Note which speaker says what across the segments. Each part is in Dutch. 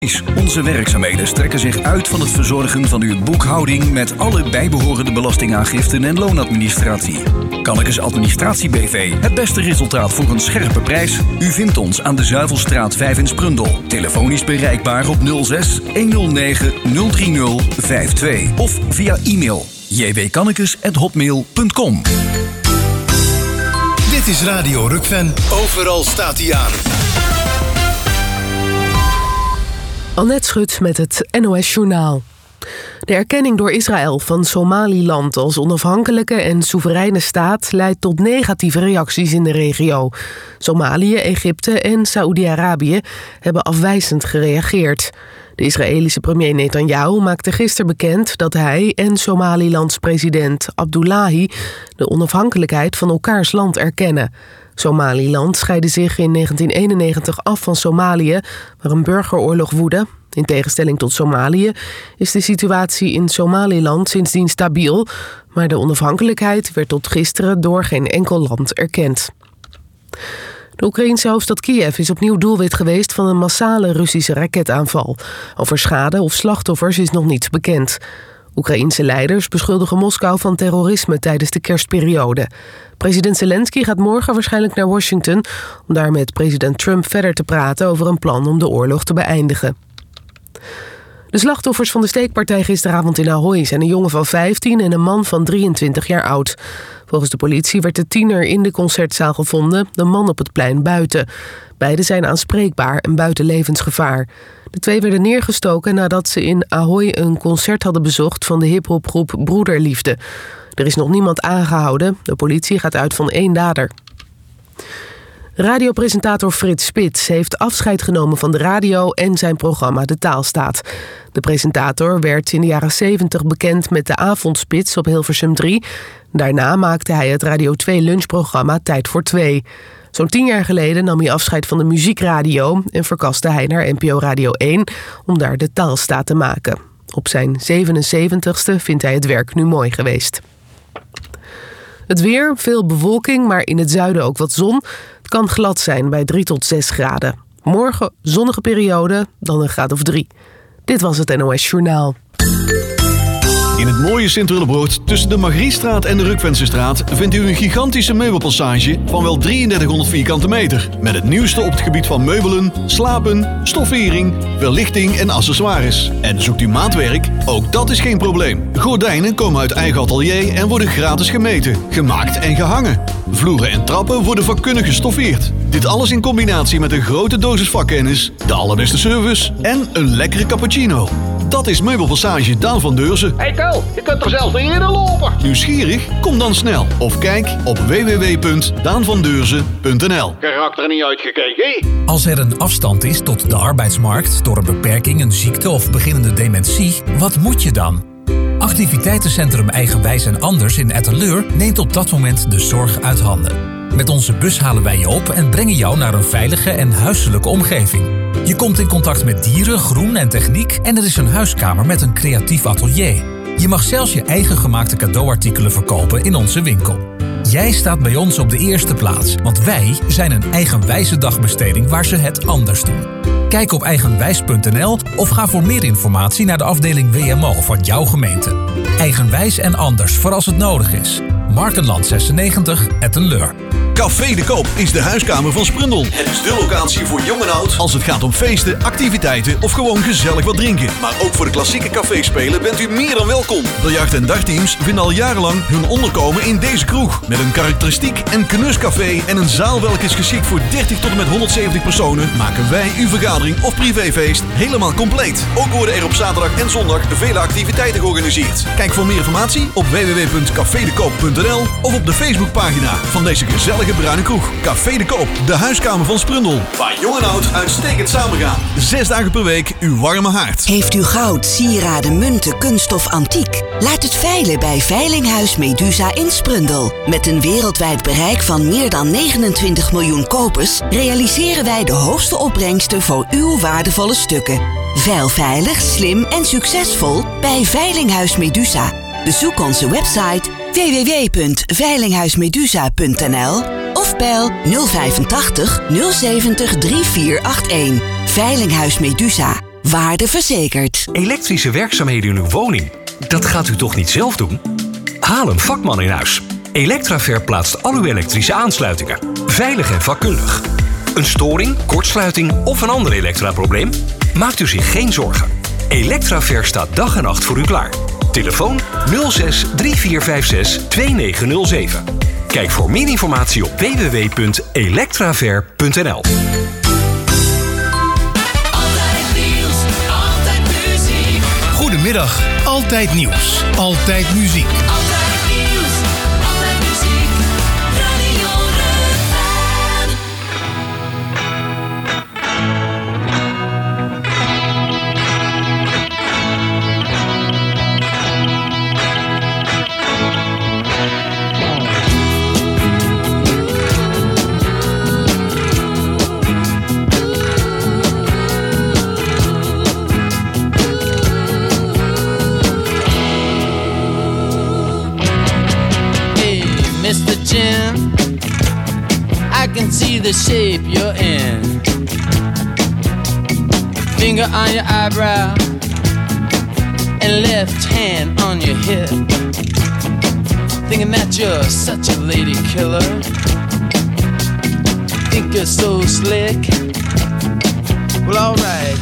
Speaker 1: Onze werkzaamheden strekken zich uit van het verzorgen van uw boekhouding met alle bijbehorende belastingaangiften en loonadministratie. Kannekes Administratie BV. Het beste resultaat voor een scherpe prijs. U vindt ons aan de Zuivelstraat 5 in Sprundel. Telefonisch bereikbaar op 06 109 030 52 of via e-mail jwkannekes@hotmail.com.
Speaker 2: Dit is Radio Rukven. Overal staat hij aan.
Speaker 3: Annette Schut met het NOS Journaal. De erkenning door Israël van Somaliland als onafhankelijke en soevereine staat leidt tot negatieve reacties in de regio. Somalië, Egypte en Saoedi-Arabië hebben afwijzend gereageerd. De Israëlische premier Netanyahu maakte gisteren bekend dat hij en Somalilands president Abdullahi de onafhankelijkheid van elkaars land erkennen. Somaliland scheidde zich in 1991 af van Somalië, waar een burgeroorlog woedde. In tegenstelling tot Somalië is de situatie in Somaliland sindsdien stabiel, maar de onafhankelijkheid werd tot gisteren door geen enkel land erkend. De Oekraïense hoofdstad Kiev is opnieuw doelwit geweest van een massale Russische raketaanval. Over schade of slachtoffers is nog niets bekend. Oekraïense leiders beschuldigen Moskou van terrorisme tijdens de kerstperiode. President Zelensky gaat morgen waarschijnlijk naar Washington om daar met president Trump verder te praten over een plan om de oorlog te beëindigen. De slachtoffers van de steekpartij gisteravond in Ahoy zijn een jongen van 15 en een man van 23 jaar oud. Volgens de politie werd de tiener in de concertzaal gevonden, de man op het plein buiten. Beiden zijn aanspreekbaar en buiten levensgevaar. De twee werden neergestoken nadat ze in Ahoy een concert hadden bezocht van de hiphopgroep Broederliefde. Er is nog niemand aangehouden. De politie gaat uit van 1 dader. Radiopresentator Frits Spits heeft afscheid genomen van de radio en zijn programma De Taalstaat. De presentator werd in de jaren 70 bekend met de Avondspits op Hilversum 3. Daarna maakte hij het Radio 2 lunchprogramma Tijd voor 2. Zo'n 10 jaar geleden nam hij afscheid van de muziekradio en verkaste hij naar NPO Radio 1 om daar De Taalstaat te maken. Op zijn 77ste vindt hij het werk nu mooi geweest. Het weer, veel bewolking, maar in het zuiden ook wat zon. Het kan glad zijn bij 3 tot 6 graden. Morgen zonnige periode, dan een graad of 3. Dit was het NOS Journaal.
Speaker 4: In het mooie Sint-Willebroord tussen de Margriestraat en de Rukvensestraat vindt u een gigantische meubelpassage van wel 3300 vierkante meter. Met het nieuwste op het gebied van meubelen, slapen, stoffering, verlichting en accessoires. En zoekt u maatwerk? Ook dat is geen probleem. Gordijnen komen uit eigen atelier en worden gratis gemeten, gemaakt en gehangen. Vloeren en trappen worden vakkundig gestoffeerd. Dit alles in combinatie met een grote dosis vakkennis, de allerbeste service en een lekkere cappuccino. Dat is Meubelpassage Daan van Deurzen.
Speaker 5: Hey Kel, je kunt er zelfs niet in lopen.
Speaker 4: Nieuwsgierig? Kom dan snel. Of kijk op www.daanvandeurzen.nl.
Speaker 5: Karakter niet uitgekeken.
Speaker 6: Als er een afstand is tot de arbeidsmarkt door een beperking, een ziekte of beginnende dementie, wat moet je dan? Activiteitencentrum Eigenwijs en Anders in Etteleur neemt op dat moment de zorg uit handen. Met onze bus halen wij je op en brengen jou naar een veilige en huiselijke omgeving. Je komt in contact met dieren, groen en techniek en er is een huiskamer met een creatief atelier. Je mag zelfs je eigen gemaakte cadeauartikelen verkopen in onze winkel. Jij staat bij ons op de eerste plaats, want wij zijn een eigenwijze dagbesteding waar ze het anders doen. Kijk op eigenwijs.nl of ga voor meer informatie naar de afdeling WMO van jouw gemeente. Eigenwijs en Anders voor als het nodig is. Markenland 96, Etteleur.
Speaker 4: Café de Koop is de huiskamer van Sprundel. Het is de locatie voor jong en oud als het gaat om feesten, activiteiten of gewoon gezellig wat drinken. Maar ook voor de klassieke caféspelen bent u meer dan welkom. Biljart- en dagteams vinden al jarenlang hun onderkomen in deze kroeg. Met een karakteristiek en knuscafé en een zaal welke is geschikt voor 30 tot en met 170 personen, maken wij uw vergadering of privéfeest helemaal compleet. Ook worden er op zaterdag en zondag vele activiteiten georganiseerd. Kijk voor meer informatie op www.cafedekoop.nl of op de Facebookpagina van deze gezellige bruine kroeg. Café de Koop, de huiskamer van Sprundel. Waar jong en oud uitstekend samengaan. 6 dagen per week uw warme haard.
Speaker 7: Heeft u goud, sieraden, munten, kunst of antiek? Laat het veilen bij Veilinghuis Medusa in Sprundel. Met een wereldwijd bereik van meer dan 29 miljoen kopers realiseren wij de hoogste opbrengsten voor uw waardevolle stukken. Veil veilig, slim en succesvol bij Veilinghuis Medusa. Bezoek onze website www.veilinghuismedusa.nl of bel 085 070 3481. Veilinghuis Medusa. Waardeverzekerd.
Speaker 8: Elektrische werkzaamheden in uw woning, dat gaat u toch niet zelf doen? Haal een vakman in huis. Electraver plaatst al uw elektrische aansluitingen. Veilig en vakkundig. Een storing, kortsluiting of een ander elektraprobleem? Maakt u zich geen zorgen. Electraver staat dag en nacht voor u klaar. Telefoon 06 3456 2907. Kijk voor meer informatie op www.electraver.nl.
Speaker 2: Goedemiddag, Altijd Nieuws, Altijd Muziek.
Speaker 9: Altijd nieuws, altijd muziek, Radio Mr. Jim, I can see the shape you're in. Finger on your eyebrow and left hand on your hip. Thinking that you're such a lady killer. Think you're so slick. Well, alright.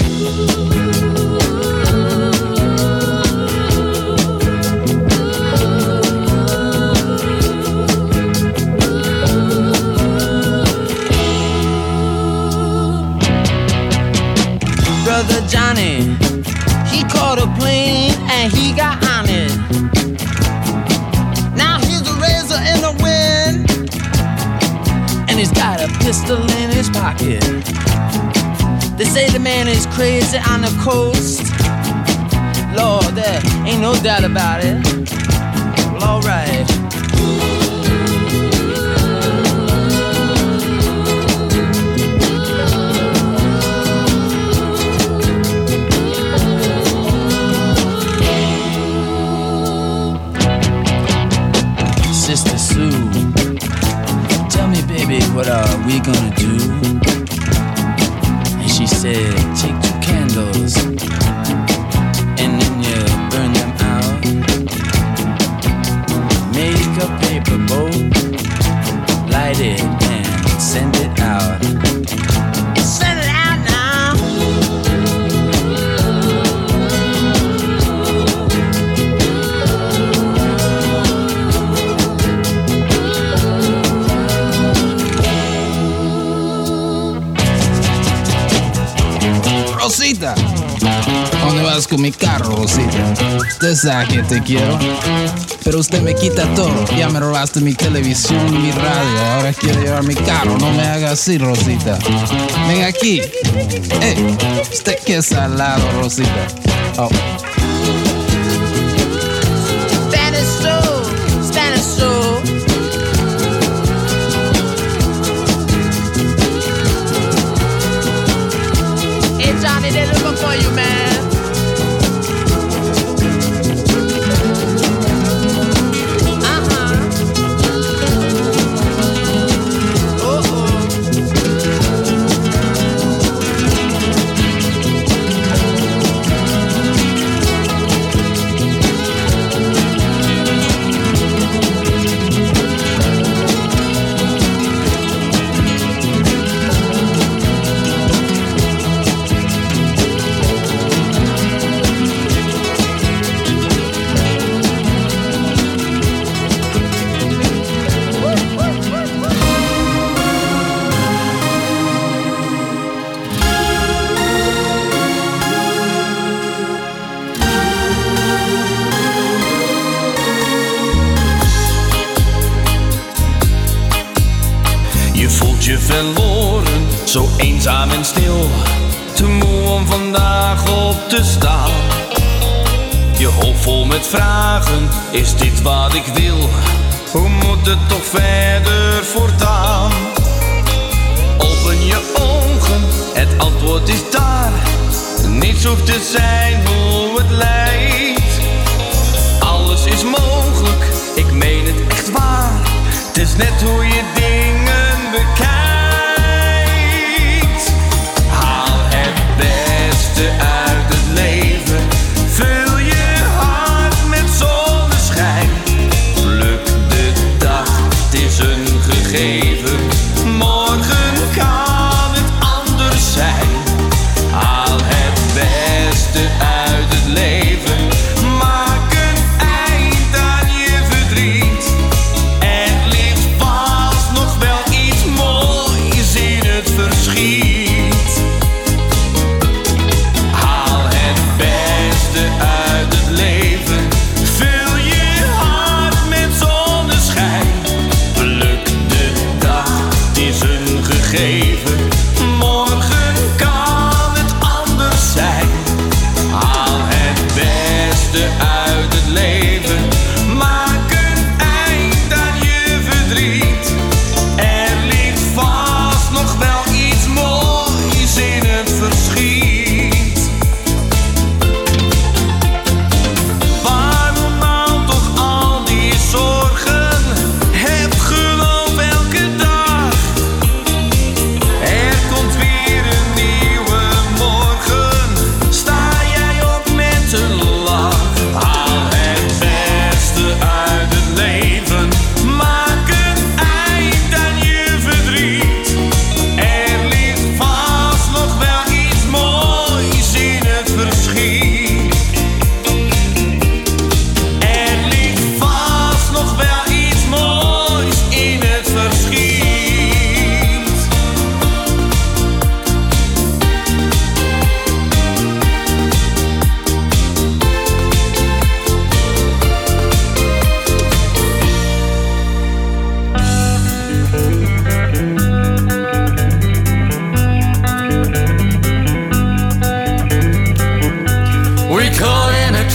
Speaker 9: Brother Johnny, he caught a plane and he got on it. Now he's a razor in the wind, and he's got a pistol in his pocket. They say the man is crazy on the coast. Lord, there ain't no doubt about it. Well, alright. Sister Sue, tell me, baby, what are we gonna do? And she said, take 2 candles and then you burn them out. Make a paper boat, light it and send it out. Send it out now. Rosita, ¿dónde vas con mi carro, Rosita? Usted sabe que te quiero, pero usted me quita todo. Ya me robaste mi televisión, mi radio, ahora quiere llevar mi carro. No me haga así, Rosita. Ven aquí. Usted que es salado, Rosita. Oh. Spanish soul, Spanish soul. Hey Johnny, they're looking for you, man.
Speaker 10: Verloren, zo eenzaam en stil, te moe om vandaag op te staan. Je hoofd vol met vragen, is dit wat ik wil? Hoe moet het toch verder voortaan? Open je ogen, het antwoord is daar. Niets hoeft te zijn hoe het lijkt. Alles is mogelijk, ik meen het echt waar. Het is net hoe je dingen bekijkt. Haal het beste uit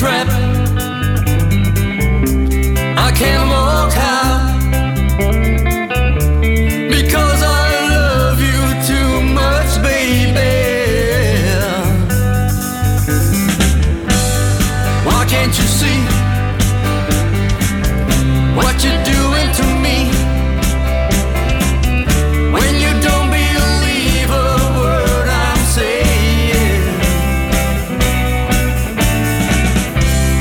Speaker 10: trap. I can't walk out because I love you too much, baby. Why can't you see what you're doing to me? When you don't believe a word I'm saying,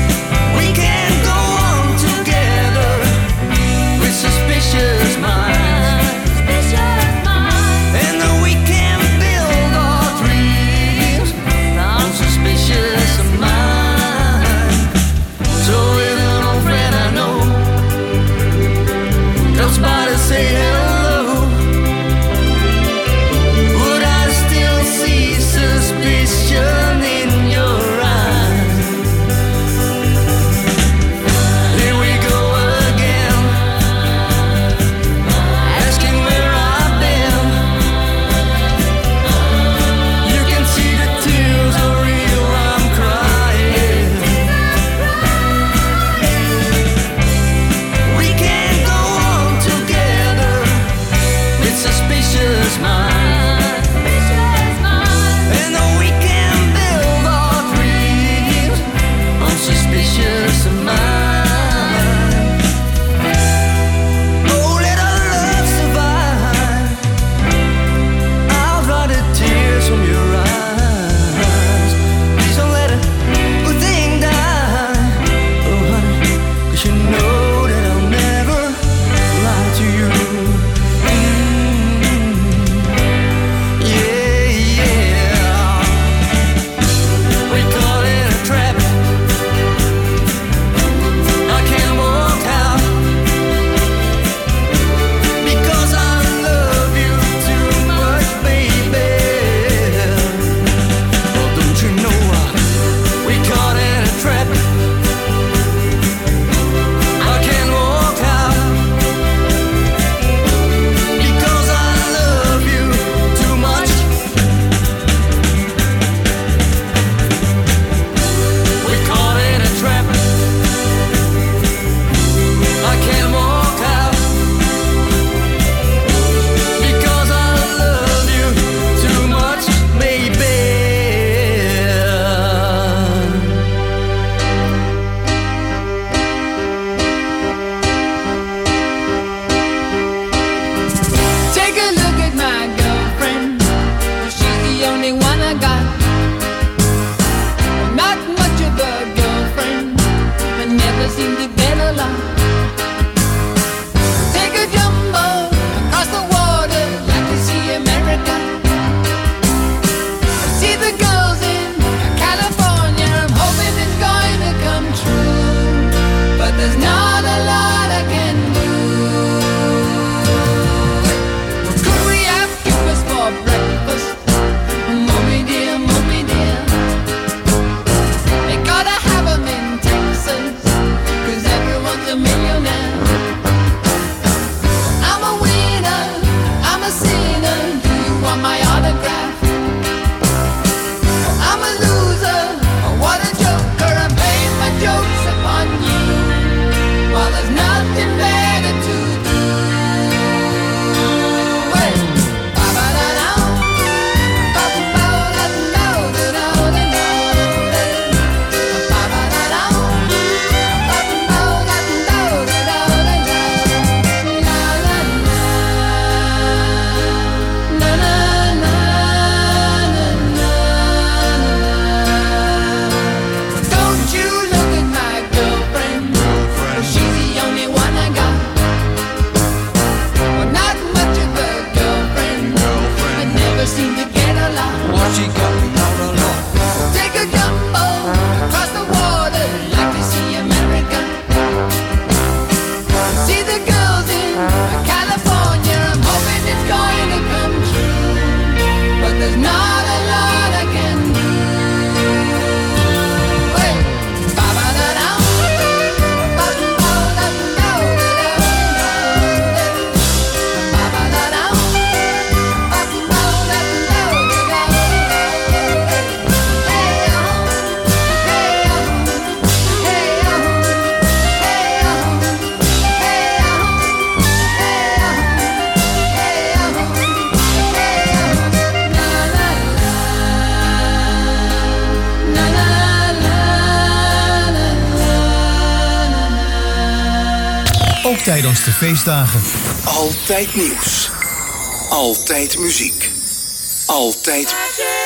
Speaker 2: tijdens de feestdagen.
Speaker 1: Altijd nieuws. Altijd muziek. Altijd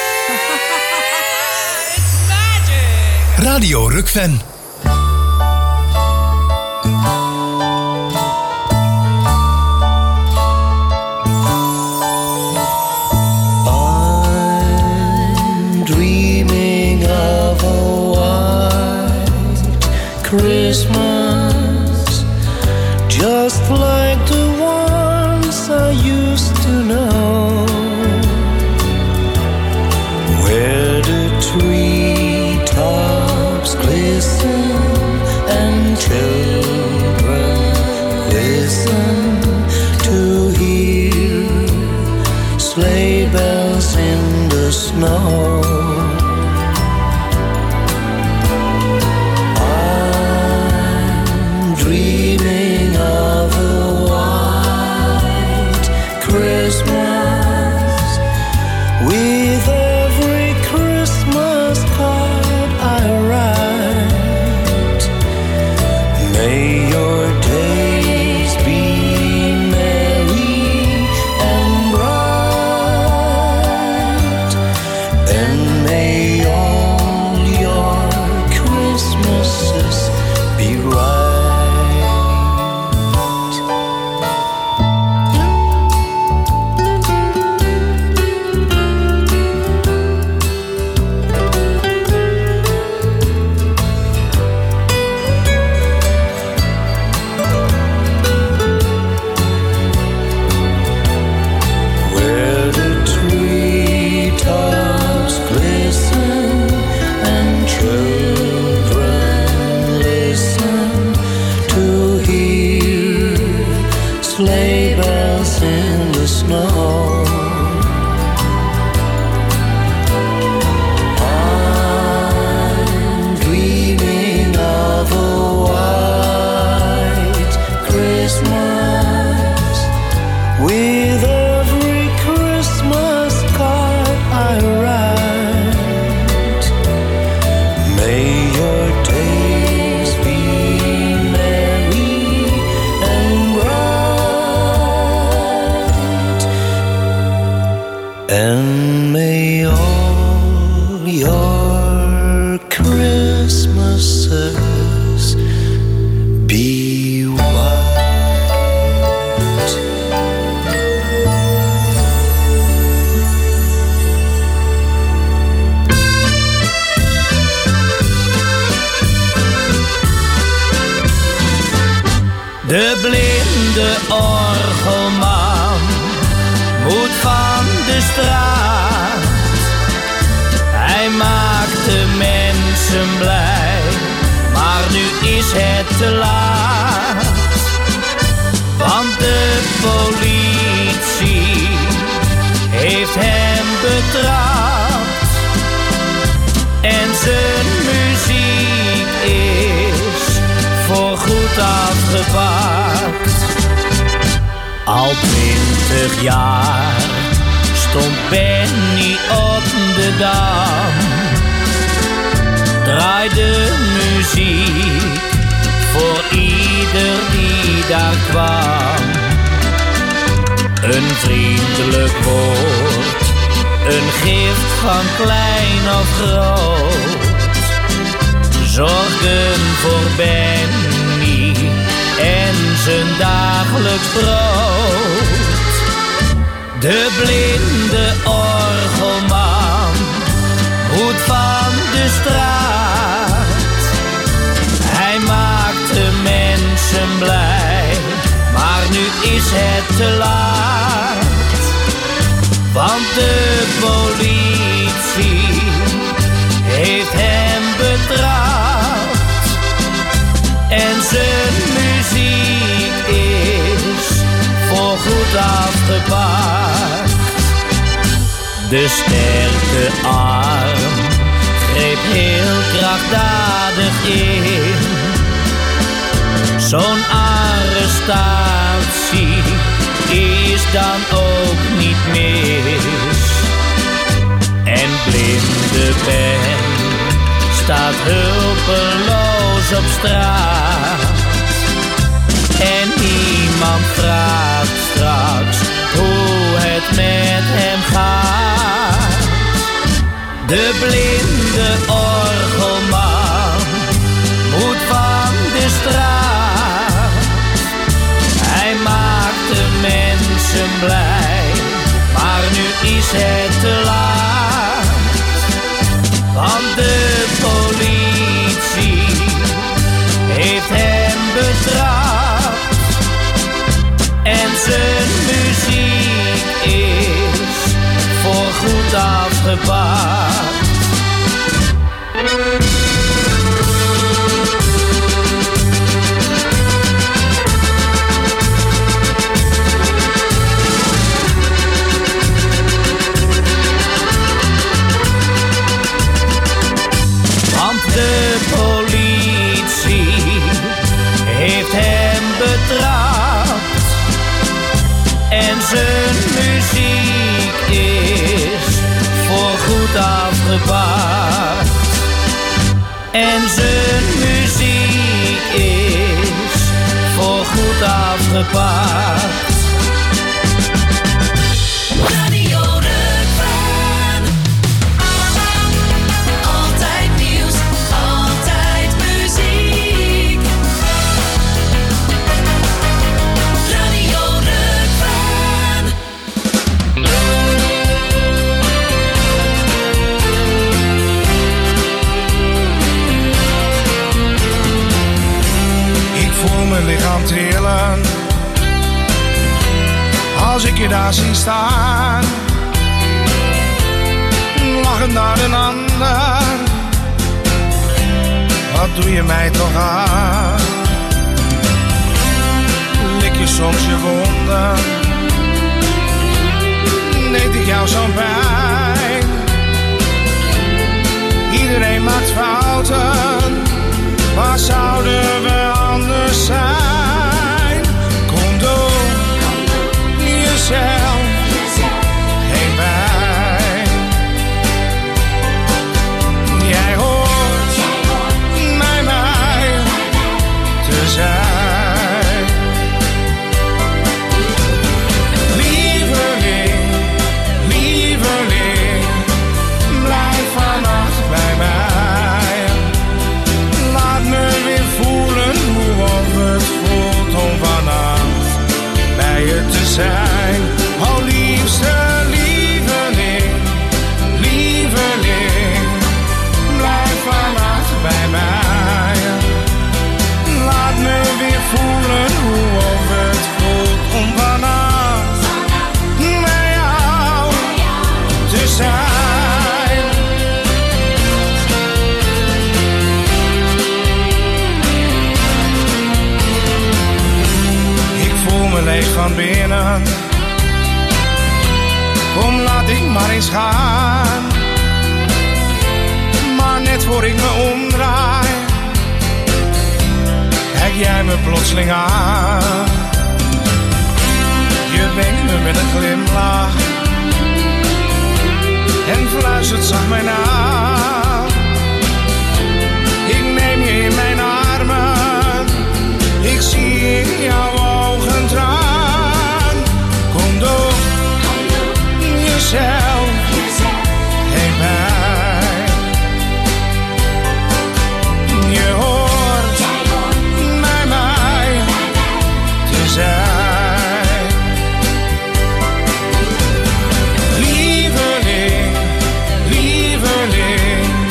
Speaker 2: Radio Rukven.
Speaker 11: Christmas, just like the ones I used to know, where the treetops glisten and children listen to hear sleigh bells in the snow. And may all your Christmases be white.
Speaker 10: De blinde orgelman moet van de straat. Hij maakt de mensen blij, maar nu is het te laat. Want de politie heeft hem betrapt. En zijn muziek is voorgoed afgepakt. Al 20 jaar stond Benny op de Dam. Draaide muziek voor ieder die daar kwam. Een vriendelijk woord, een gift van klein of groot, zorgden voor Benny en zijn dagelijks brood. De blinde orgelman moet van de straat. Hij maakt de mensen blij, maar nu is het te laat. Want de politie heeft hem betrapt. En zijn muziek is voorgoed afgepakt. De sterke arm greep heel krachtdadig in. Zo'n arrestatie is dan ook niet mis. En blinde Ben staat hulpeloos op straat. En niemand vraagt straks hoe het met hem gaat. De blinde orgelman moet van de straat. Hij maakt de mensen blij, maar nu is het te laat. Want de politie heeft hem betrapt. En zijn muziek is voorgoed afgepakt. Want de politie heeft hem betrapt. En zijn muziek is voorgoed afgepakt. En zijn muziek is voorgoed afgepakt.
Speaker 12: Radio Rukven. Altijd nieuws, altijd muziek. Radio Rukven.
Speaker 13: Ik voel mijn lichaam trillen als ik je daar zie staan, lachend naar een ander. Wat doe je mij toch aan? Lik je soms je wonden? Deed ik jou zo'n pijn? Iedereen maakt fouten, maar zouden we anders zijn? Kom door jezelf heen bij. Jij hoort bij mij te zijn. Lieveling, lieveling, blijf vannacht bij mij. Laat me weer voelen hoe het voelt om vannacht bij je te zijn. Oh liefste lieveling, lieveling, blijf vannacht bij mij. Laat me weer voelen hoe het voelt om vannacht bij jou te zijn. Ik voel me leeg van binnen. Kom, laat ik maar eens gaan. Maar net voor ik me omdraai, kijk jij me plotseling aan. Je wenkt me met een glimlach en fluistert zacht mij na. Ik neem je in mijn armen, ik zie in jouw ogen traan. Kom door jezelf heen bij. Je hoort bij mij te zijn. Lieveling, lieveling,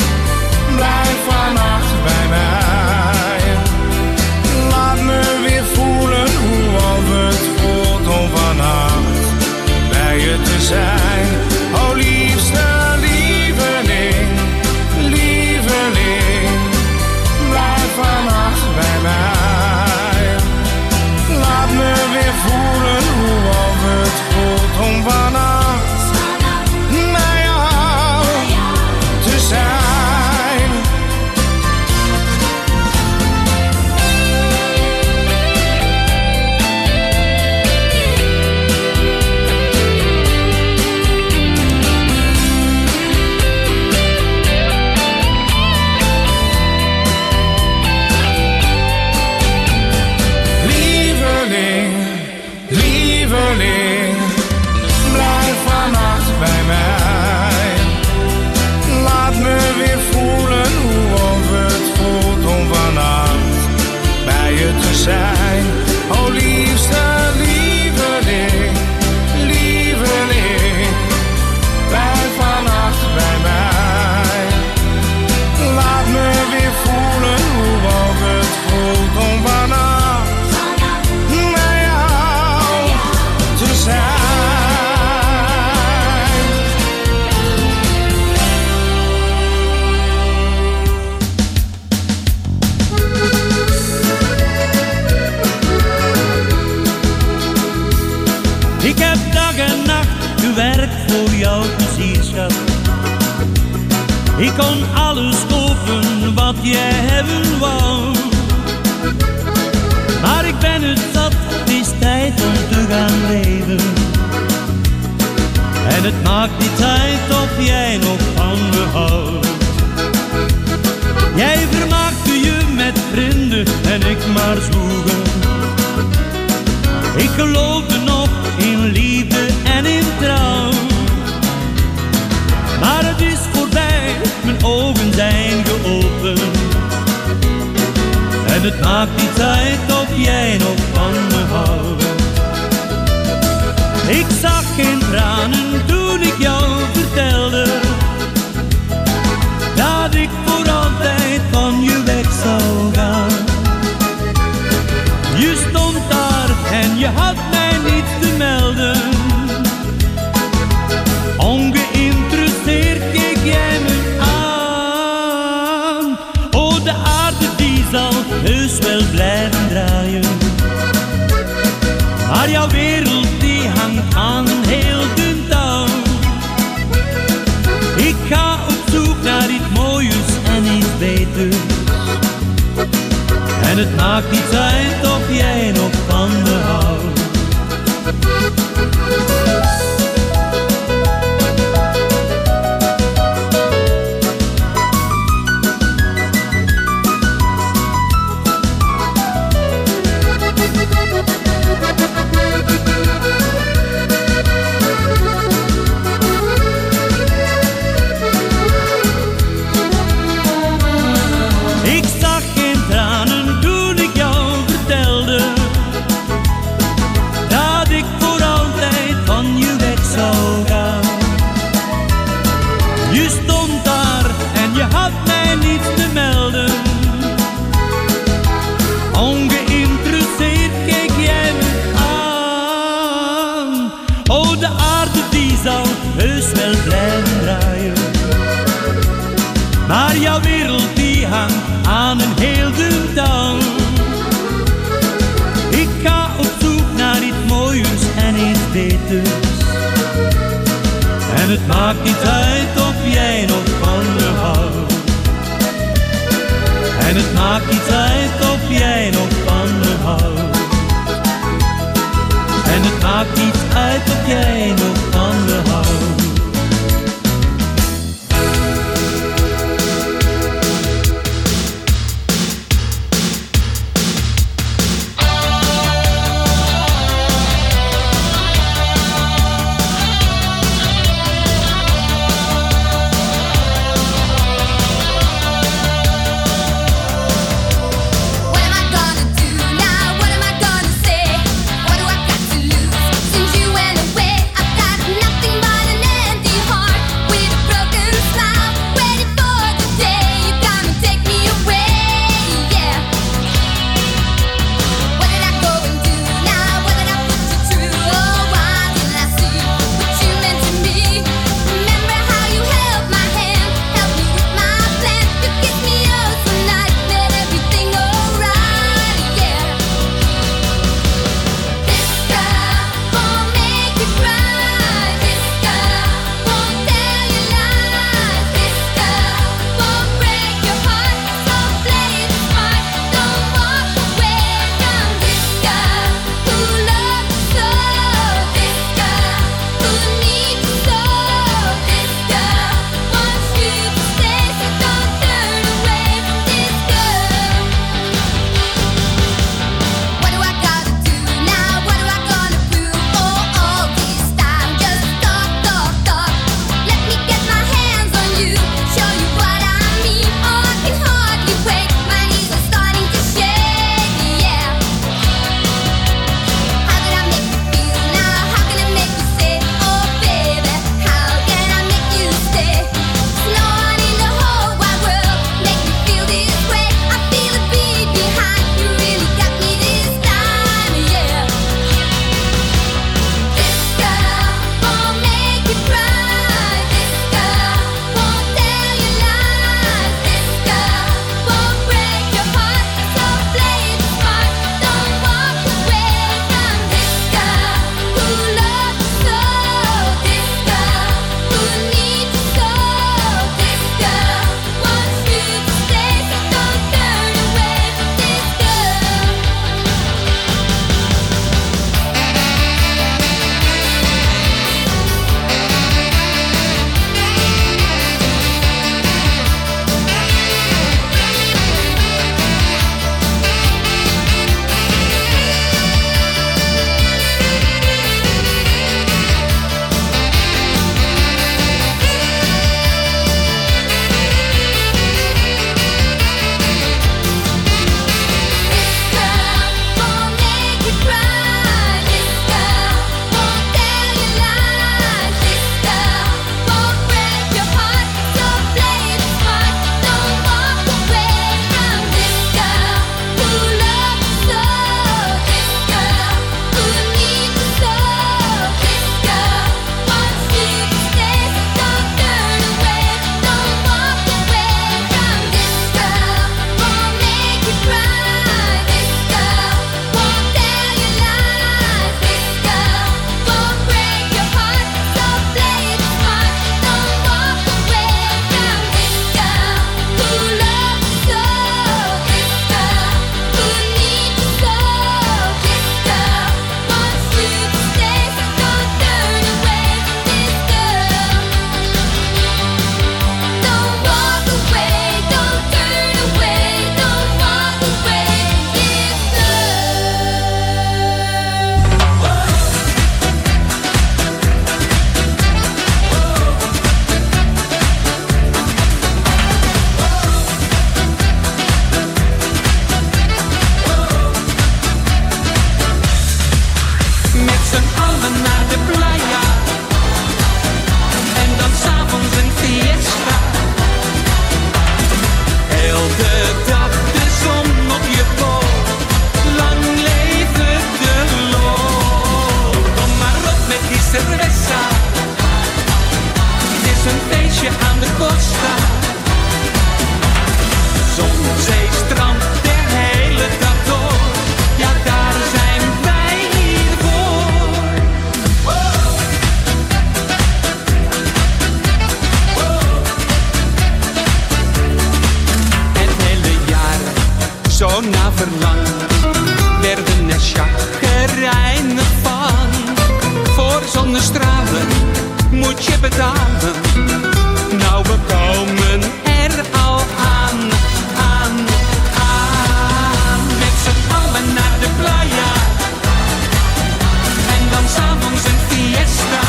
Speaker 13: lieveling, blijf vannacht bij mij. Laat me weer voelen hoe het voelt om vannacht bij je te zijn. O liefste lieveling, lieveling, blijf vannacht bij mij. Laat me weer voelen hoe het voelt om vannacht bij jou te zijn.
Speaker 14: Ik heb dag en nacht gewerkt voor jouw plezier, schat. Ik kon alles kopen wat jij hebben wou. Maar ik ben het zat, het is tijd om te gaan leven. En het maakt niet uit of jij nog van me houdt. Jij vermaakte je met vrienden en ik maar zwoegen. Ik geloofde nog in liefde en in trouw. Maar het is voorbij, mijn ogen zijn geopend. En het maakt niet uit of jij nog van me houdt. Ik zag geen tranen toen ik jou vertelde dat ik voor altijd van je weg zou gaan. Je stond daar en je had mij niets te melden. Ongeïnteresseerd keek jij me aan. Oh, de aarde die zal heus wel blijven draaien. Maar jouw wereld die hangt aan een heel dun touw. Ik ga op zoek naar iets moois en iets beters. En het maakt niet uit of jij nog van me houdt. Ik zag geen tranen toen ik jou vertelde dat ik voor altijd van je weg zou gaan. Je stond daar en je had mij niets te melden. Ongeïnteresseerd keek jij me aan. Oh, de aarde die zal heus wel blijven draaien. Maar jouw wereld die hangt aan een heel dun touw. Ik ga op zoek naar iets moois en iets beters. En het maakt niet uit of jij nog van me houdt. En het maakt niet uit of jij nog van me houdt. En het maakt niet uit of jij nog van me houdt.
Speaker 12: What am I gonna do now? What am I gonna say? What do I got to lose? Since you went away, I've got nothing but an
Speaker 10: de dag de zon op je bol. Lang leven de lol. Kom maar op met die cerveza. Het is een feestje aan de costa. Zon, zee, strand, de hele dag door. Ja, daar zijn wij hier voor. Het hele jaar, zo na verlang, werden er chagrijnen van. Voor zonnestralen moet je betalen. Nou, we komen er al aan. Met z'n allen naar de playa. En dan s'avonds een fiesta.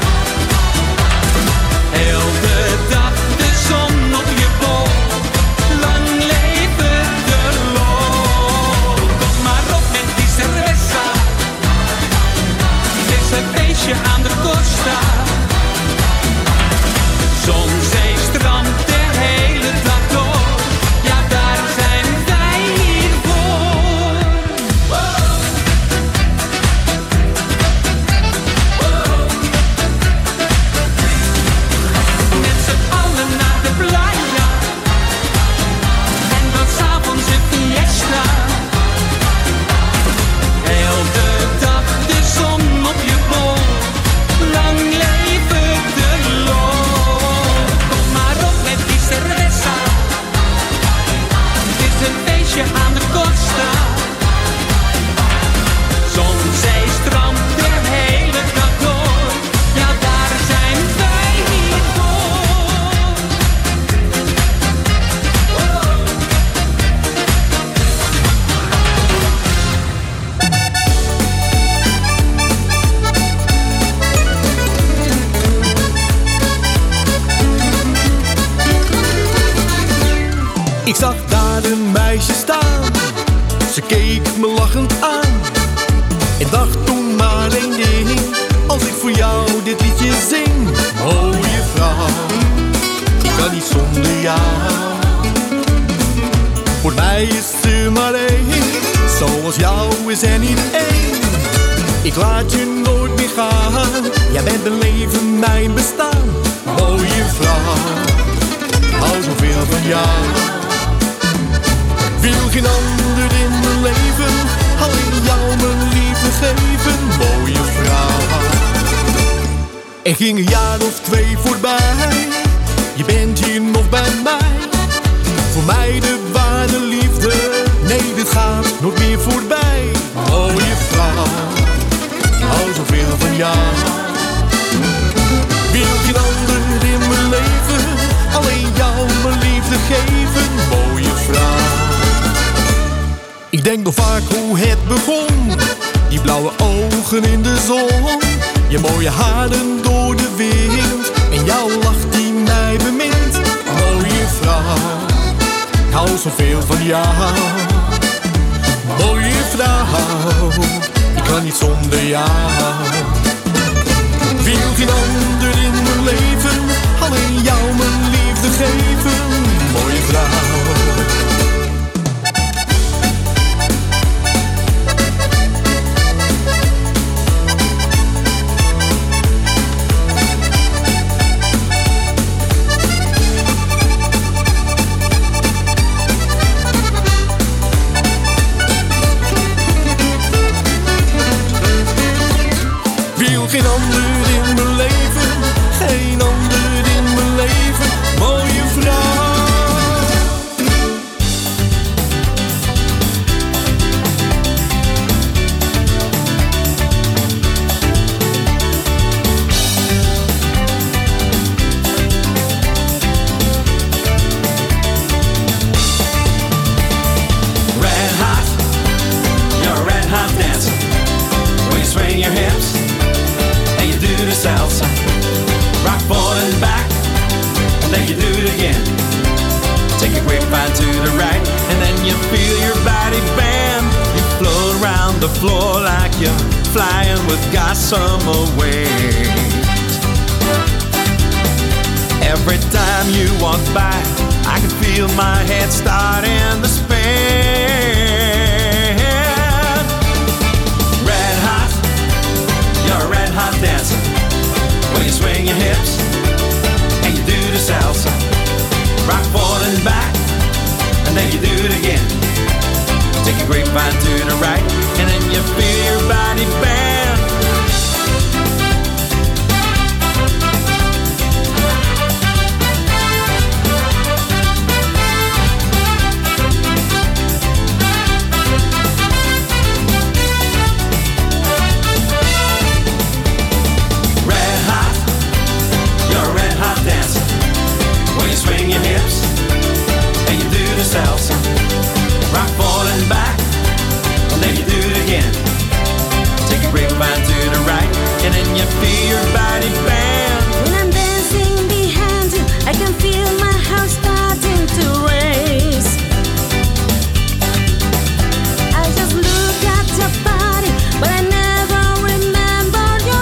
Speaker 10: Heel de dag de zon op je bol. Lang leven de lol. Kom maar op met die cerveza. Het is een feestje aan de costa. Zon, zee, strand, de hele dag door. Ja, daar zijn wij hier voor. Met z'n allen naar de playa. En dan s'avonds een fiesta. Heel de dag de zon op je bol. Lang leven de lol. Kom maar op met die cerveza. Het is een feestje aan de costa. Zon, zee, strand, de hele dag door. Ja, daar zijn wij hier voor.
Speaker 15: Ik zag daar een meisje staan, ze keek me lachend aan. En dacht toen maar één ding, als ik voor jou dit liedje zing. Mooie vrouw, ik kan niet zonder jou. Voor mij is er maar één, zoals jou is er niet één. Ik laat je nooit meer gaan, jij bent mijn leven, mijn bestaan. Mooie vrouw, hou zoveel van jou. Wil geen ander in mijn leven, alleen jou mijn liefde geven, mooie vrouw. Er ging een jaar of 2 voorbij, je bent hier nog bij mij. Voor mij de ware liefde, nee dit gaat nog meer voorbij. Mooie vrouw, hou zoveel van jou. Wil geen ander in mijn leven, alleen jou mijn liefde geven, mooie vrouw. Ik denk nog vaak hoe het begon, die blauwe ogen in de zon. Je mooie haren door de wind, en jouw lach die mij bemint. Mooie vrouw, ik hou zoveel van jou. Mooie vrouw, ik kan niet zonder jou. Wil geen ander in mijn leven, alleen jou mijn liefde geven, mooie vrouw. Geen ander in mijn leven, geen ander in mijn leven, mooie vrouw.
Speaker 10: Red hot, you're a red hot dancer. When you swing your hips and you do the salsa, rock forward and back, and then you do it again. Take a grapevine to the right, and then you feel your body bend. You float around the floor like you're flying with gossamer wings.
Speaker 16: Every time you walk by, I can feel my head starting to spin. Red hot, you're a red hot dancer. When you swing your hips and you do the salsa, rock forward and back, and then you do it again. Take your grapevine to the right, and then you feel your body bend. Swing your hips and you do the salsa, rock forward and back, and then you do it again. Take a grapevine to the right, and then you feel your body bend.
Speaker 12: When I'm dancing behind you, I can feel my heart starting to race. I just look at your body, but I never remember your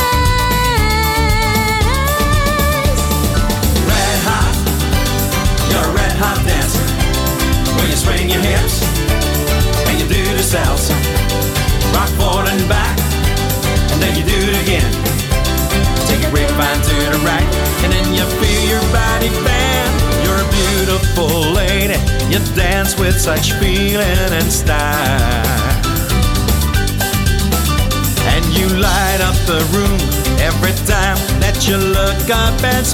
Speaker 12: face.
Speaker 16: Red hot, you're a red hot dancer. When you swing your hips and you do the salsa, rock forward and back, and then you do it again. Take a grapevine to the right, and then you feel your body bend. You're a beautiful lady, you dance with such feeling and style, and you light up the room every time that you look up and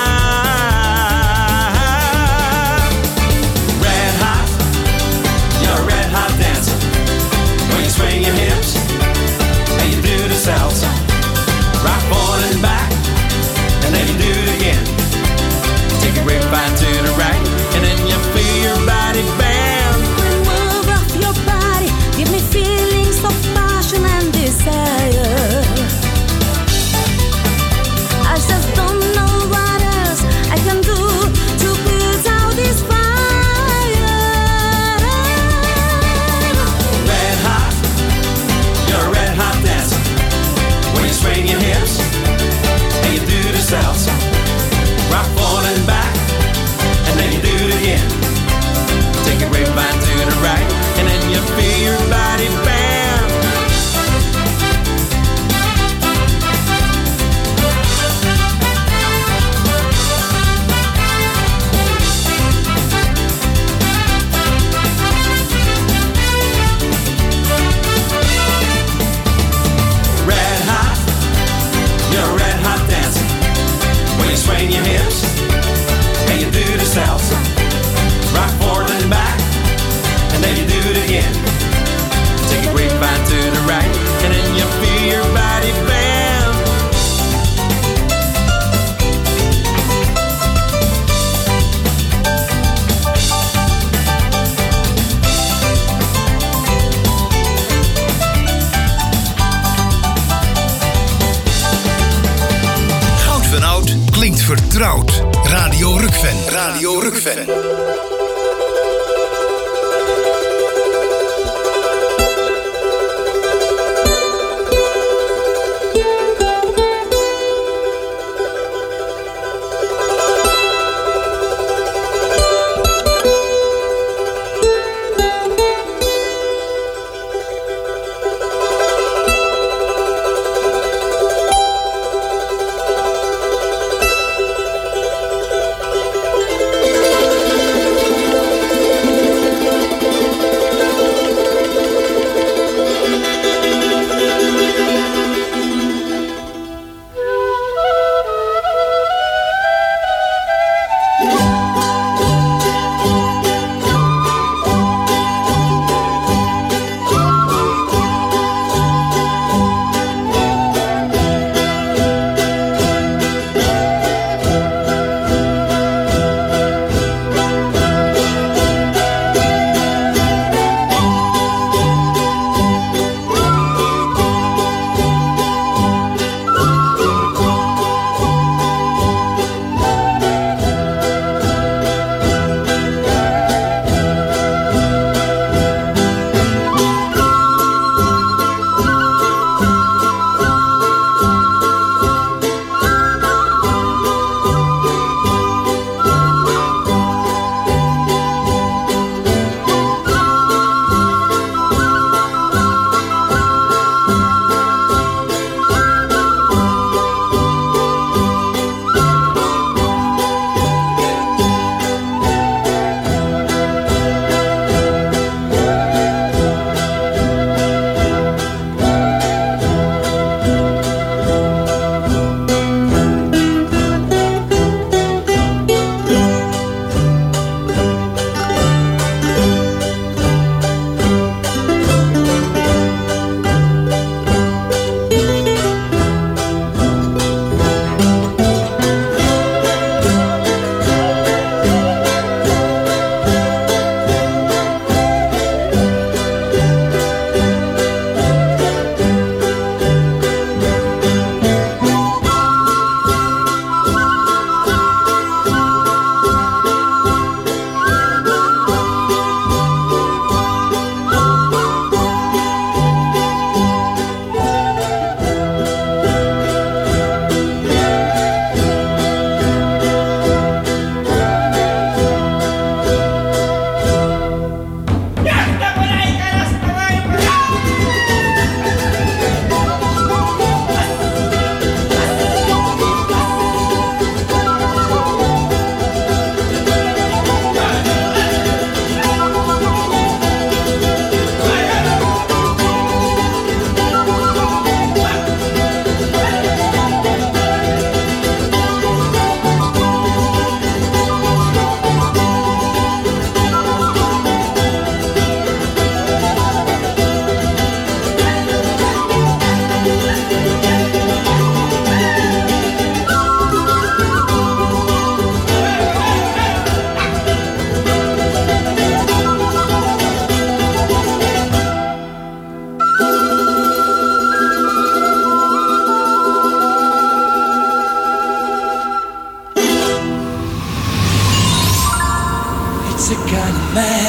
Speaker 16: smile. Red hot, you're a red hot dancer. When you swing your hips and you do the salsa, rock forward and back, and then you do it again. Take a grapevine to the right, and then you feel your body bend.
Speaker 12: Move off your body, give me feelings of passion and desire. I just don't know what else I can do to put out this fire.
Speaker 16: Red hot, you're a red hot dancer. When you swing your hips and you do the salsa, rock forward and back, and then you do it again. Take a grapevine to the right, and then you feel your body bend. Red hot, you're a red hot dancer. When you swing your hips and you do the salsa, rock forward and back, and then you do it again. Take a grapevine to the right, and then you feel your body bend.
Speaker 2: Goud van oud klinkt vertrouwd. Radio Rukven. Radio Rukven.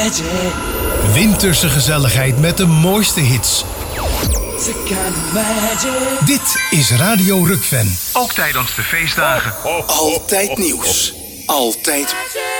Speaker 2: magic.
Speaker 15: Winterse gezelligheid met de mooiste hits.
Speaker 2: It's a kind of magic.
Speaker 15: Dit is Radio Rukven.
Speaker 1: Ook tijdens de feestdagen.
Speaker 2: Altijd nieuws. Altijd.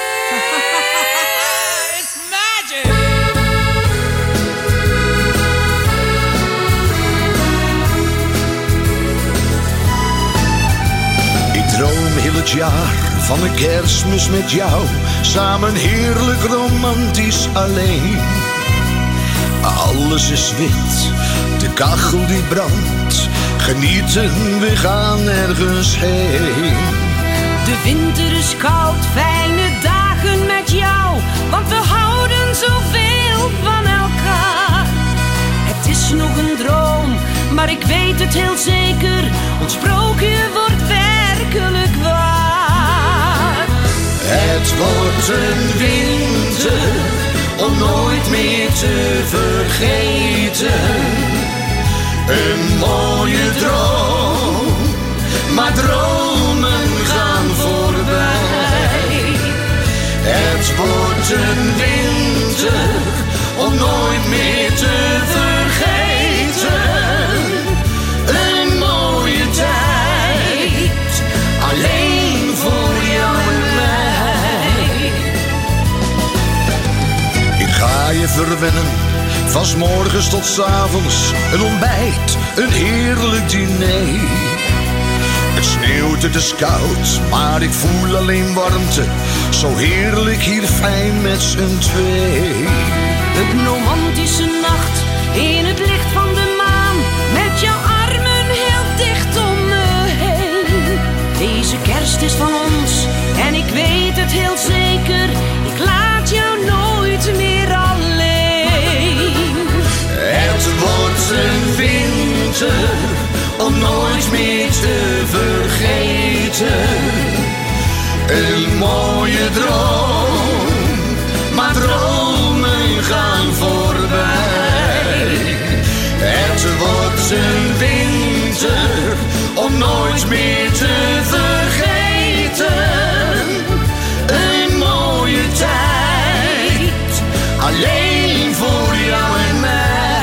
Speaker 17: Ik droom heel het jaar van een kerstmis met jou. Samen heerlijk romantisch alleen. Alles is wit, de kachel die brandt. Genieten, we gaan ergens heen.
Speaker 12: De winter is koud, fijne dagen met jou. Want we houden zoveel van elkaar. Het is nog een droom, maar ik weet het heel zeker. Ons sprookje wordt werkelijk waar.
Speaker 17: Het wordt een winter om nooit meer te vergeten. Een mooie droom, maar dromen gaan voorbij. Het wordt een winter om nooit meer te vergeten. Een mooie tijd, alleen voor jou en mij. Ik ga je verwennen, van 's morgens tot 's avonds. Een ontbijt, een heerlijk diner. Het sneeuwt, het is koud, maar ik voel alleen warmte. Zo heerlijk hier fijn met z'n twee.
Speaker 12: Een romantische nacht in het licht van de maan. Met jouw armen heel dicht om me heen. Deze kerst is van ons en ik weet het heel zeker. Ik laat jou nooit meer alleen.
Speaker 17: Het wordt een winter om nooit meer te vergeten. Een mooie droom, maar dromen gaan voorbij. Het wordt een winter om nooit meer te vergeten. Een mooie tijd, alleen voor jou en mij.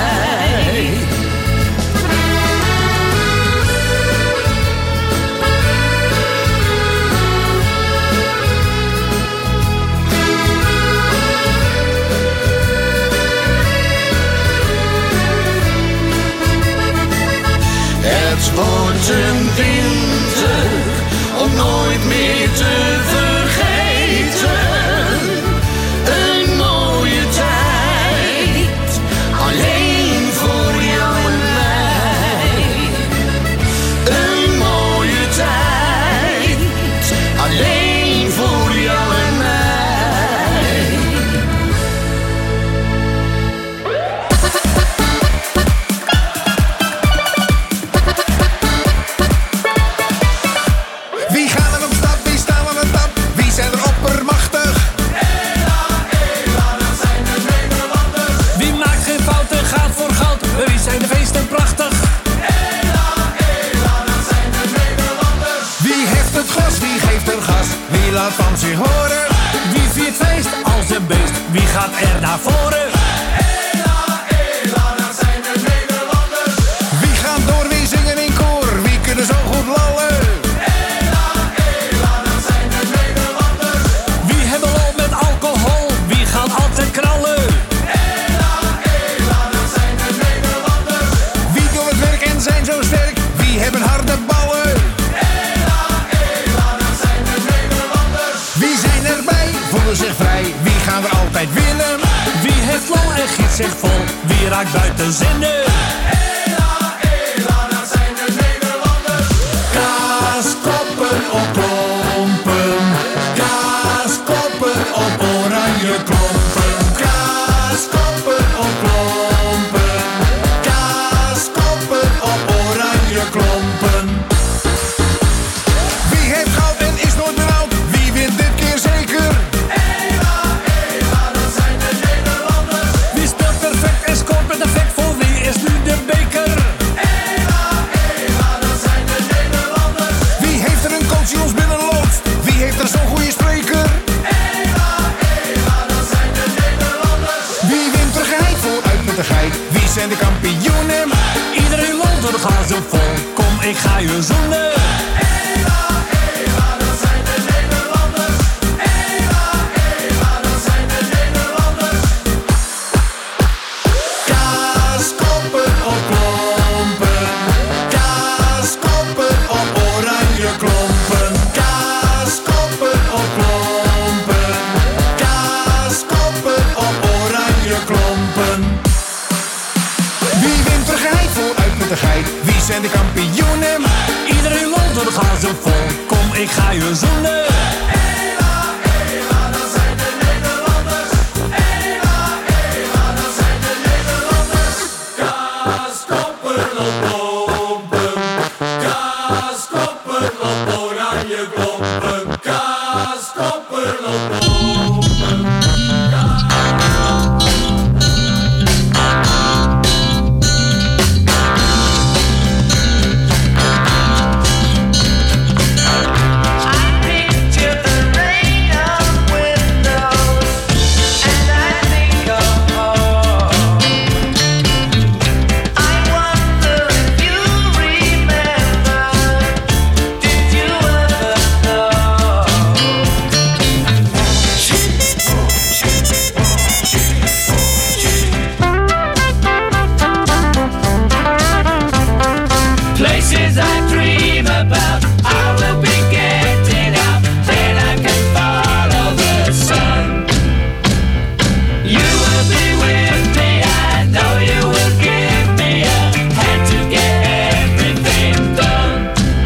Speaker 17: Het wordt een winter om nooit meer te vergeten. Een mooie tijd, alleen voor jou en mij. Een mooie tijd, alleen voor jou en mij.
Speaker 15: Wie gaan er op stap, wie staan aan de tap? Wie zijn er oppermachtig?
Speaker 16: dat zijn de Nederlanders.
Speaker 14: Wie maakt geen fouten, gaat voor goud. Wie zijn de feesten prachtig?
Speaker 16: dat zijn de Nederlanders.
Speaker 15: Wie heft het glas, wie geeft er gas? Wie laat van zich horen?
Speaker 14: Wie viert feest als een beest? Wie gaat er naar voren?
Speaker 16: dat zijn de Nederlanders.
Speaker 15: Wie gaat door, wie zingen in koor? Wie kunnen zo goed lallen?
Speaker 16: dat zijn de Nederlanders.
Speaker 14: Wie hebben lol met alcohol? Wie gaat altijd krallen?
Speaker 16: dat zijn de Nederlanders.
Speaker 15: Wie doen het werk en zijn zo sterk? Wie hebben harde ballen?
Speaker 16: dat zijn de Nederlanders.
Speaker 15: Wie zijn erbij, voelen zich vrij? Wie gaan er altijd winnen?
Speaker 14: Wie heeft lol en giet zich vol? Wie raakt buiten zinnen?
Speaker 16: dat zijn de Nederlanders.
Speaker 15: Kaaskoppen op klompen, kaaskoppen op oranje klompen, kaaskoppen op klompen, kaaskoppen op oranje klompen. Wie heeft goud en is nooit meer oud? Wie wint dit keer zeker?
Speaker 16: dat zijn de Nederlanders.
Speaker 14: Wie speelt perfect en scoort met effect? Voor wie is nu de
Speaker 13: geit. Wie zijn de kampioenen?
Speaker 14: Iedereen loopt door de glazen vol. Kom, ik ga je zoenen.
Speaker 16: Dat zijn de Nederlanders. Dat zijn de Nederlanders.
Speaker 13: Kaaskoppen op klompen. Kaaskoppen op oranje klompen. Kaaskoppen op klompen. Kaaskoppen op oranje klompen. Wie wint er geit vooruit met de geit? Wie zijn de kampioenen?
Speaker 14: Iedereen loopt door de glazen vol. Kom, ik ga je zoenen.
Speaker 16: Dat zijn de Nederlanders. Dat zijn de Nederlanders. Kaaskoppen op klompen. Kaaskoppen op oranje klompen. Kaaskoppen op klompen.
Speaker 10: Places I dream about, I will be getting out, then I can follow the sun. You will be with me, I know you will give me a hand to get everything done.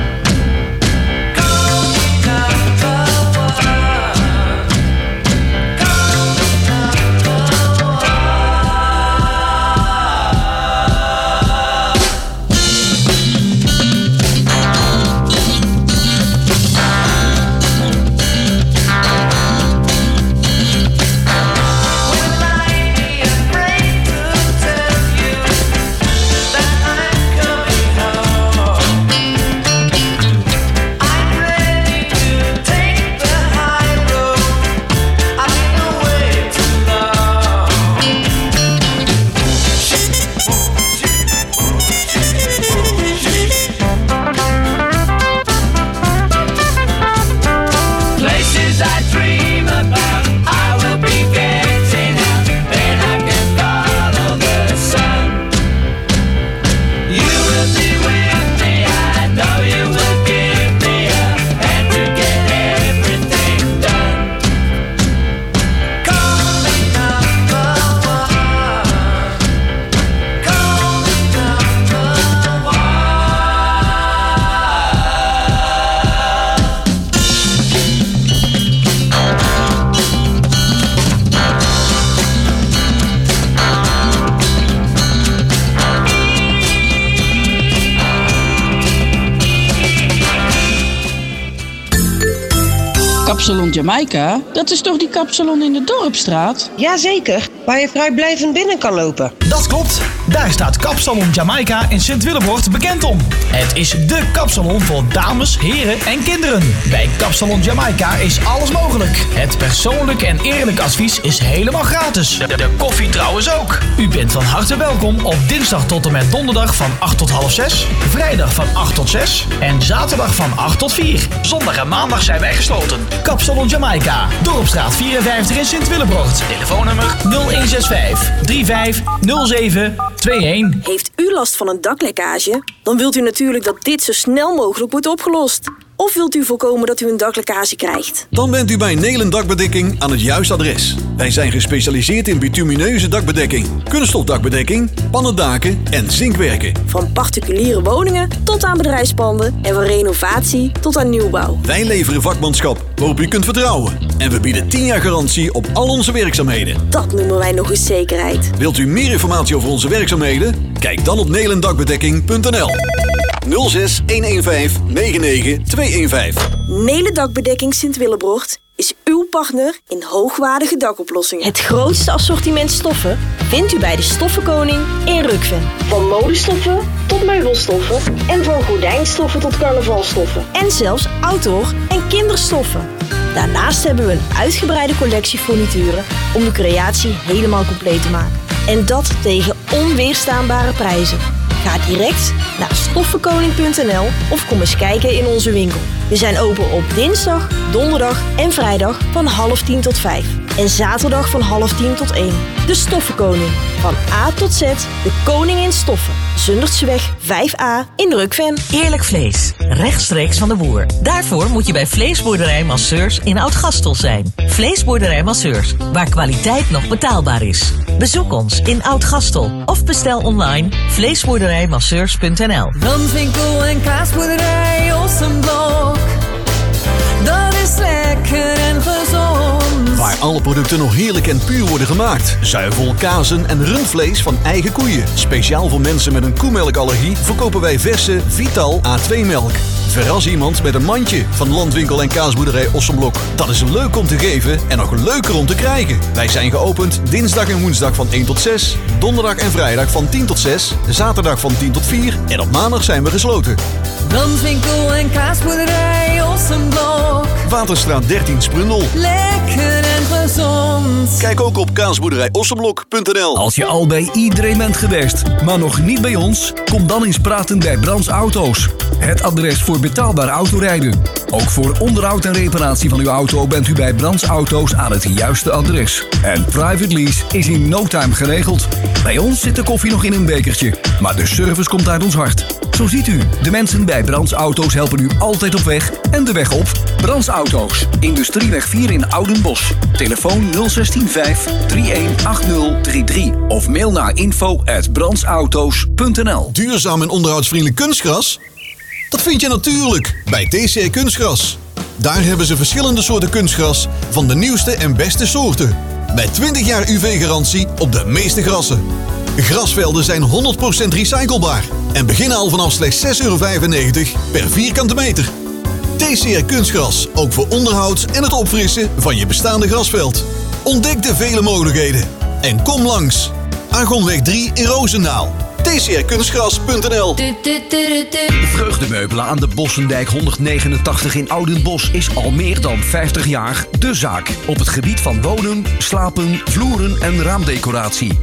Speaker 10: Places I dream about, I will be getting out, then I can follow the sun. You will be with me, I know you will give me a hand to get everything done. Call me number one. Call me number one.
Speaker 18: Kapsalon Jamaica? Dat is toch die kapsalon in de Dorpstraat?
Speaker 19: Jazeker, waar je vrijblijvend binnen kan lopen.
Speaker 20: Dat klopt. Daar staat Kapsalon Jamaica in Sint-Willebord bekend om. Het is dé kapsalon voor dames, heren en kinderen. Bij Kapsalon Jamaica is alles mogelijk. Het persoonlijk en eerlijk advies is helemaal gratis. De koffie trouwens ook. U bent van harte welkom op dinsdag tot en met donderdag van 8 tot half 6, vrijdag van 8 tot 6 en zaterdag van 8 tot 4. Zondag en maandag zijn wij gesloten. Kapsalon Jamaica, Dorpstraat 54 in Sint-Willebord. Telefoonnummer 0165 3507 21.
Speaker 21: Heeft u last van een daklekkage? Dan wilt u natuurlijk dat dit zo snel mogelijk wordt opgelost. Of wilt u voorkomen dat u een daklekkage krijgt?
Speaker 4: Dan bent u bij Nelen Dakbedekking aan het juiste adres. Wij zijn gespecialiseerd in bitumineuze dakbedekking, kunststofdakbedekking, pannendaken en zinkwerken.
Speaker 21: Van particuliere woningen tot aan bedrijfspanden en van renovatie tot aan nieuwbouw.
Speaker 4: Wij leveren vakmanschap waarop u kunt vertrouwen. En we bieden 10 jaar garantie op al onze werkzaamheden.
Speaker 21: Dat noemen wij nog eens zekerheid.
Speaker 4: Wilt u meer informatie over onze werkzaamheden? Kijk dan op nelendakbedekking.nl 06 115 99 215.
Speaker 21: Nelen Dakbedekking Sint-Willebord is uw partner in hoogwaardige dakoplossingen. Het grootste assortiment stoffen vindt u bij de Stoffenkoning in Rukven. Van modestoffen tot meubelstoffen en van gordijnstoffen tot carnavalstoffen. En zelfs outdoor- en kinderstoffen. Daarnaast hebben we een uitgebreide collectie furnituren om de creatie helemaal compleet te maken. En dat tegen onweerstaanbare prijzen. Ga direct naar stoffenkoning.nl of kom eens kijken in onze winkel. We zijn open op dinsdag, donderdag en vrijdag van 9:30 tot 5. En zaterdag van 9:30 tot 1. De Stoffenkoning. Van A tot Z, de koning in stoffen. Zundertseweg 5A in Rukven.
Speaker 3: Eerlijk vlees, rechtstreeks van de boer. Daarvoor moet je bij Vleesboerderij Masseurs in Oud-Gastel zijn. Vleesboerderij Masseurs, waar kwaliteit nog betaalbaar is. Bezoek ons in Oud-Gastel of bestel online vleesboerderijmasseurs.nl.
Speaker 22: Randwinkel en kaasboerderij Ossenblok. Dat is lekker en gezond.
Speaker 4: Waar alle producten nog heerlijk en puur worden gemaakt. Zuivel, kazen en rundvlees van eigen koeien. Speciaal voor mensen met een koemelkallergie verkopen wij verse Vital A2-melk. Verras iemand met een mandje van Landwinkel en kaasboerderij Ossenblok. Dat is leuk om te geven en nog leuker om te krijgen. Wij zijn geopend dinsdag en woensdag van 1 tot 6. Donderdag en vrijdag van 10 tot 6. Zaterdag van 10 tot 4. En op maandag zijn we gesloten.
Speaker 22: Landwinkel en kaasboerderij Ossenblok.
Speaker 4: Waterstraat 13 Sprundel.
Speaker 22: Lekker en gezond.
Speaker 4: Kijk ook op kaasboerderijossenblok.nl.
Speaker 1: Als je al bij iedereen bent geweest, maar nog niet bij ons, kom dan eens praten bij Brands Auto's. Het adres voor betaalbaar autorijden. Ook voor onderhoud en reparatie van uw auto bent u bij Brands Auto's aan het juiste adres. En private lease is in no time geregeld. Bij ons zit de koffie nog in een bekertje, maar de service komt uit ons hart. Zo ziet u, de mensen bij Brands Auto's helpen u altijd op weg en de weg op. Brands Auto's, Industrieweg 4 in Oudenbosch. Telefoon 016 318033 of mail naar info@brandsauto's.nl.
Speaker 4: Duurzaam en onderhoudsvriendelijk kunstgras? Dat vind je natuurlijk bij TCR Kunstgras. Daar hebben ze verschillende soorten kunstgras van de nieuwste en beste soorten. Met 20 jaar UV-garantie op de meeste grassen. Grasvelden zijn 100% recyclebaar en beginnen al vanaf slechts €6,95 per vierkante meter. TCR Kunstgras, ook voor onderhoud en het opfrissen van je bestaande grasveld. Ontdek de vele mogelijkheden en kom langs. Argonweg 3 in Roosendaal. tcrkunstgras.nl.
Speaker 1: Vreugdemeubelen aan de Bossendijk 189 in Oudenbosch is al meer dan 50 jaar de zaak. Op het gebied van wonen, slapen, vloeren en raamdecoratie.